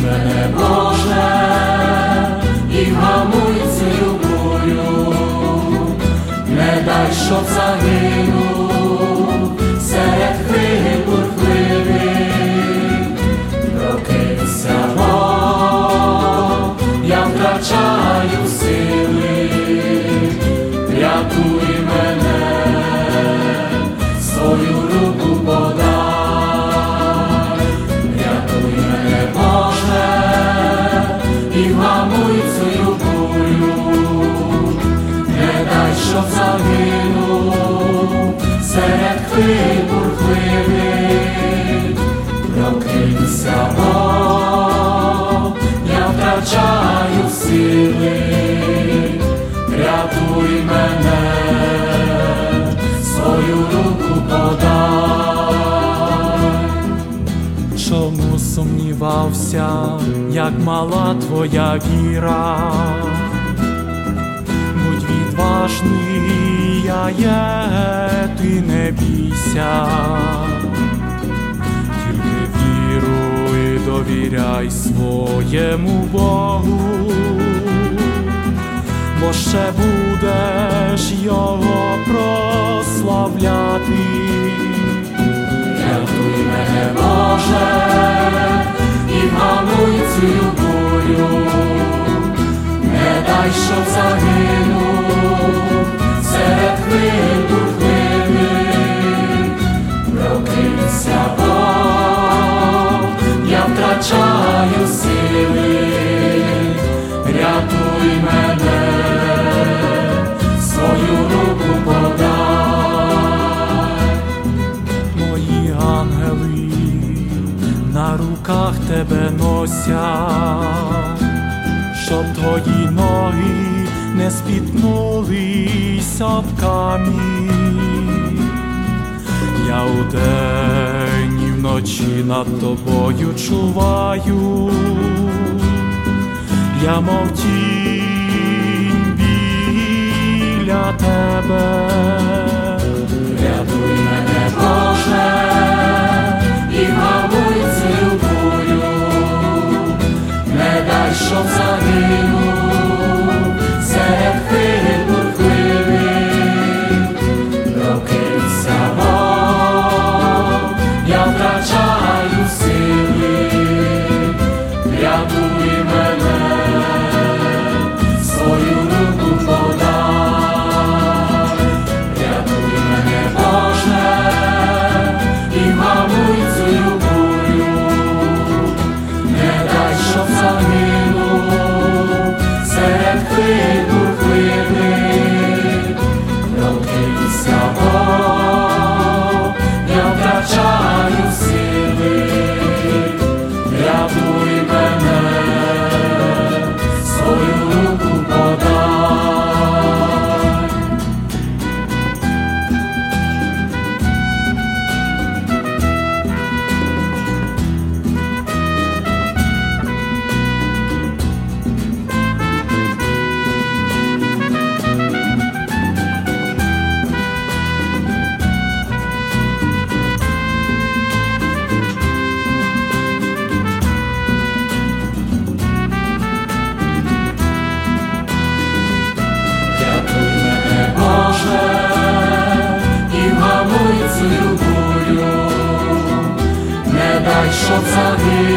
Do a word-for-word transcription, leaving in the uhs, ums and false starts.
мене, Боже, і вгамуй цю бурю, не дай, щоб загинув серед хвиль бурхливих. Прокинься, бо я втрачаю сили, рятуй мене, свою руку подай. Рятуй мене, Боже, і вгамуй цю бурю, не дай, щоб загинув серед хвиль бурхливих. Прокинься, бо я втрачаю сили, рятуй мене, свою руку подай. Чому сумнівався, як мала твоя віра? Будь відважний, я є, ти не бійся, тільки віруй, довіряй своєму Богу, бо ще будеш його прославляти. Рятуй мене, Боже, і вгамуй цю бурю, не дай, щоб загинув серед хвиль бурхливих. Прокинься, бо я втрачаю сили, рятуй мене, свою руку подай. Мої ангели на руках тебе носять, щоб твої ноги не спіткнулись об камінь. Я удень і вночі над тобою чуваю, я мов тінь біля тебе. Рятуй мене, Боже, і вгамуй цю бурю, не дай, щоб загинув серед хвиль бурхливих. Прокинься, бо я втрачаю сили, рятуй мене, свою руку подай. Рятуй мене, Боже, і вгамуй цю бурю, не дай, щоб загинув серед хвиль бурхливих. Прокинься, бо я втрачаю сили, рятуй мене, свою руку подай. Рятуй мене, Боже, і вгамуй цю бурю, не дай, щоб загинув